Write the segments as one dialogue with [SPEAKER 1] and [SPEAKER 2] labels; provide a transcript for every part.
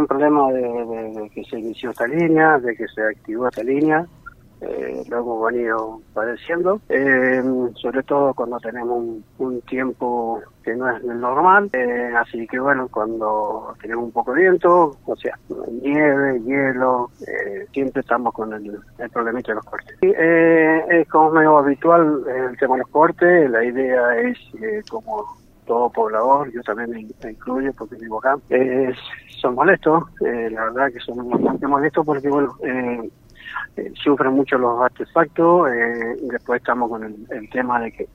[SPEAKER 1] un problema de que se inició esta línea, de que se activó esta línea. Lo hemos venido padeciendo, sobre todo cuando tenemos un tiempo que no es el normal, así que bueno, cuando tenemos un poco de viento, o sea, nieve, hielo, siempre estamos con el problemita de los cortes. Y, es como medio habitual el tema de los cortes. La idea es, como todo poblador, yo también me incluyo porque vivo acá, son molestos, la verdad que son bastante molestos porque bueno, sufren mucho los artefactos. Después estamos con el tema de que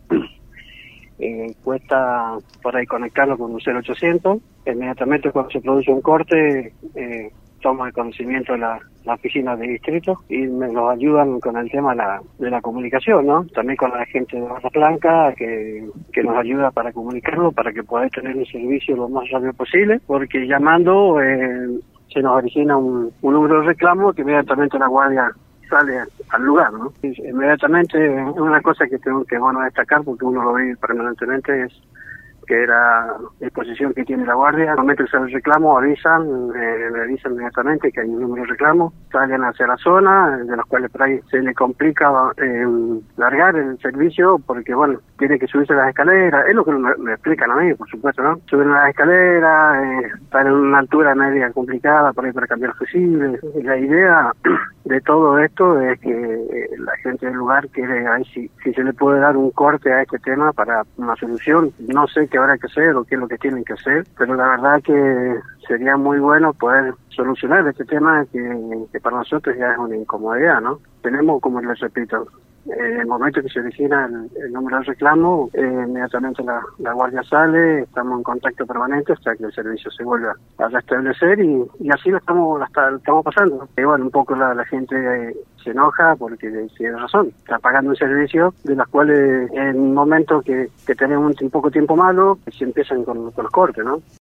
[SPEAKER 1] cuesta por ahí conectarlo con un 0800. Inmediatamente cuando se produce un corte, toma el conocimiento de la oficina de distrito y nos ayudan con el tema de la comunicación, ¿no? También con la gente de Barra Blanca que nos ayuda para comunicarlo, para que podáis tener un servicio lo más rápido posible, porque llamando se nos origina un número de reclamo que inmediatamente la guardia sale al lugar, ¿no? Y inmediatamente, una cosa que tengo que destacar, porque uno lo ve permanentemente, es que la disposición que tiene la guardia. Al momento que sale el reclamo, le avisan inmediatamente que hay un número de reclamo, salen hacia la zona, de los cuales por ahí se le complica largar el servicio, porque bueno, tiene que subirse las escaleras, es lo que me explican a mí, por supuesto, ¿no? Suben las escaleras, están en una altura media complicada por ahí para cambiar los fusibles. La idea de todo esto es que la gente del lugar quiere, a ver si se le puede dar un corte a este tema para una solución. No sé qué habrá que hacer o qué es lo que tienen que hacer, pero la verdad que sería muy bueno poder solucionar este tema que para nosotros ya es una incomodidad, ¿no? Tenemos, como les repito, en el momento que se origina el número de reclamo, inmediatamente la guardia sale, estamos en contacto permanente hasta que el servicio se vuelva a restablecer y así lo estamos pasando. Y bueno, un poco la gente se enoja porque tiene razón, está pagando un servicio de los cuales en un momento que tenemos un poco tiempo malo, se empiezan con los cortes, ¿no?